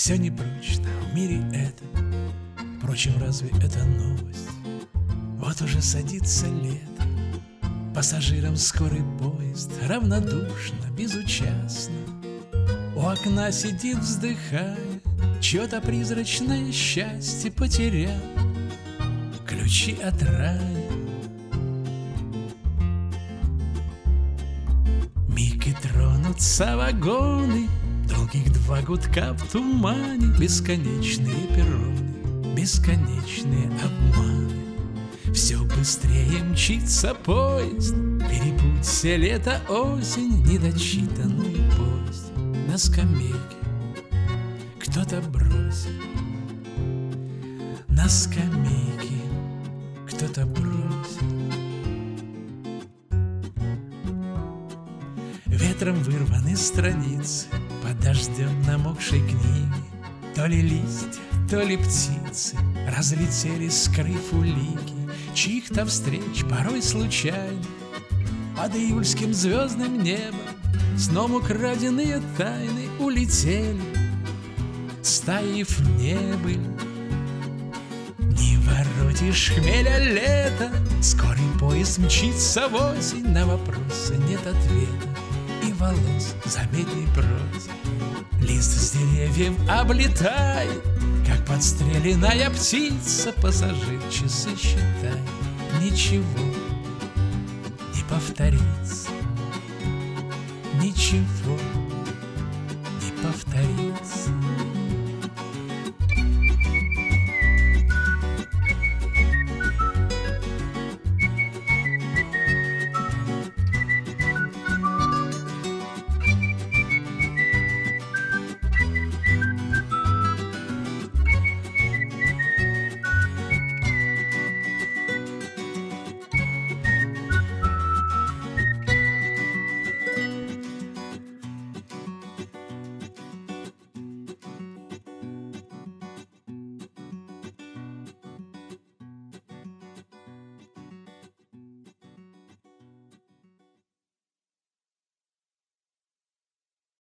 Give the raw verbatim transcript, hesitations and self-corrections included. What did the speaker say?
Все непрочно в мире этом. Впрочем, разве это новость? Вот уже садится лето, пассажирам скорый поезд равнодушно, безучастно у окна сидит, вздыхая, чье-то призрачное счастье потерял, ключи от рая. Миг и тронутся вагоны, долгих два гудка в тумане, бесконечные перроны, бесконечные обманы. Все быстрее мчится поезд, перепуться лето, осень, недочитанную повесть на скамейке кто-то бросил, на скамейке кто-то бросил. Ветром вырваны страницы под дождем намокшей книги. То ли листья, то ли птицы разлетелись, скрыв улики чьих-то встреч, порой случайно. Под июльским звездным небом сном украденные тайны улетели, стаив не были. Не воротишь хмеля лета, скорый поезд мчится в осень, на вопросы нет ответа и волос заметный просит. Лист с деревьев облетает, как подстреленная птица, пассажир часы считает. Ничего не повторится, ничего не повторится.